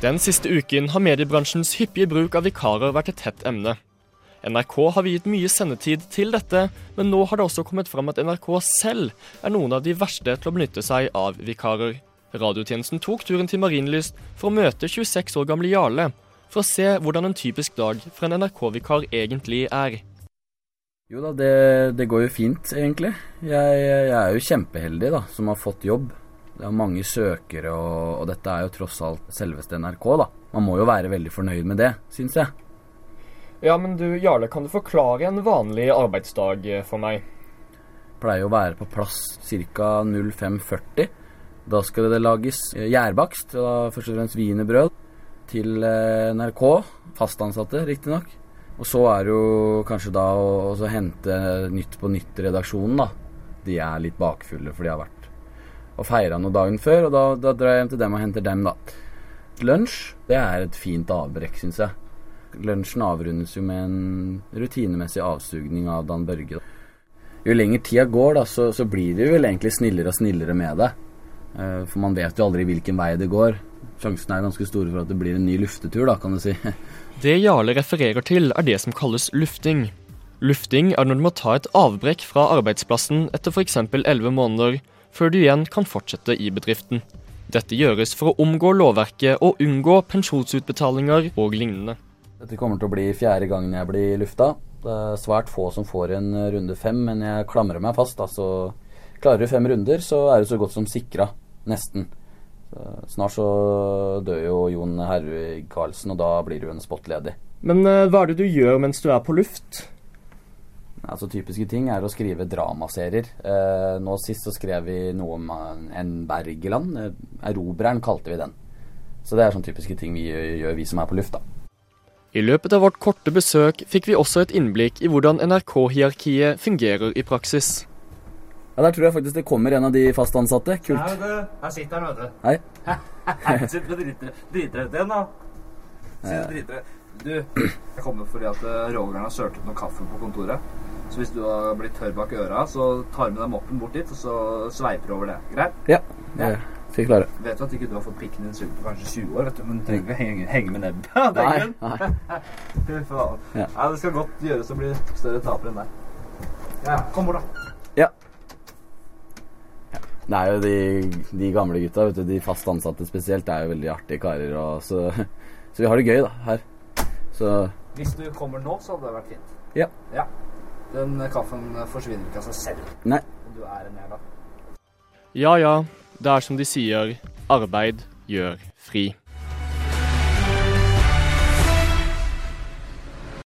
Den siste uken har mediebransjens hyppige bruk av vikarer vært et hett emne. NRK har viet mye sendetid til dette, men nå har det også kommet fram at NRK selv er noen av de verste til å benytte seg av vikarer. Radiotjenesten tok turen til Marienlyst for å møte 26 år gamle Jarle, for å se hvordan en typisk dag for en NRK-vikar egentlig er. Jo da, det går jo fint egentlig. Jeg er jo kjempeheldig da, som har fått jobb. Det er mange søkere, og dette er jo tross alt selveste NRK da. Man må jo være veldig fornøyd med det, synes jeg. Ja, men du, Jarle, kan du forklare en vanlig arbeidsdag for meg? Pleier å være på plass ca. 05:40. Da skal det lages gjærbakst, først og fremst wienerbrød, til NRK, fastansatte riktig nok. Og så er det jo kanskje da å hente Nytt på Nytt-redaksjonen da. De er litt bakfulle, for de har vært og feiret noe dagen før, og da drar jeg hjem til dem og henter dem da. Lunsj, det er et fint avbrekk, synes jeg. Lunsjen avrundes jo med en rutinemessig avsugning av Dan Børge. Jo lenger tida går da, så blir det jo vel egentlig snillere og snillere med det. For man vet jo aldri hvilken vei det går. Sjansen er ganske store for at det blir en ny luftetur da, kan du si. Det Jarle refererer til er det som kalles lufting. Lufting er når du må ta et avbrekk fra arbeidsplassen etter for eksempel 11 måneder, før du igjen kan fortsette i bedriften. Dette gjøres for å omgå lovverket og unngå pensjonsutbetalinger og lignende. Dette kommer til å bli 4. gangen jeg blir lufta. Det er svært få som får en runde 5, men jeg klamrer meg fast. Altså, klarer du 5 runder, så er det så godt som sikret, nesten. Snart så dør jo Jon Hervig Karlsen, og da blir du en spottledig. Men hva er det du gjør mens du er på luft? Altså, typiske ting er å skrive dramaserier. Nå sist så skrev vi noe om en Bergeland. Erobreren kalte vi den. Så det er sånne typiske ting vi gjør, vi som er på luft da. I løpet av vårt korte besøk fikk vi også et innblikk i hvordan NRK-hierarkiet fungerer i praksis. Ja, der tror jeg faktisk det kommer en av de fastansatte. Kult. Nei, her sitter han, vet du. Hei. Her sitter du driter ut igjen, da. Sitter driter ut. Du, jeg kommer fordi at Roger har sølt ut noe kaffe på kontoret. Så hvis du har blitt tørr bak øra, så tar du med deg moppen bort dit, og så sveiper du over det. Greit? Ja, det skal jeg klare. Vet du at ikke du har fått pikken din sugd på kanskje 20 år, vet du, men du trenger ikke henge med nebb. Nei. Ja, det skal godt gjøres å bli større taper enn deg. Ja, kom bort da. Ja. Det er jo de gamle gutta, vet du, de fast ansatte spesielt, det er jo veldig artige karer, og så vi har det gøy da, her. Så hvis du kommer nå, så hadde det vært fint. Ja. Ja. Den kaffen forsvinner ikke av seg selv. Nei. Du er en jævla. Ja, det er som de sier, arbeid gjør fri.